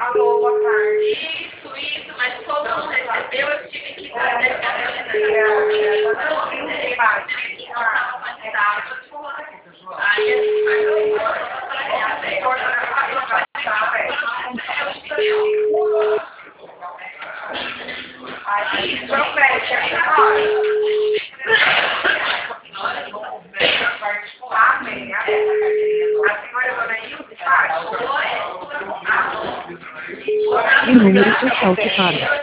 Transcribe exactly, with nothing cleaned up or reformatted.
Alô, boa tarde. Isso, isso, mas como não recebeu, eu tive que fazer essa Aí a gente vai Aí, promete, Amém. A senhora Dona Ilse faz? O número está ocupado.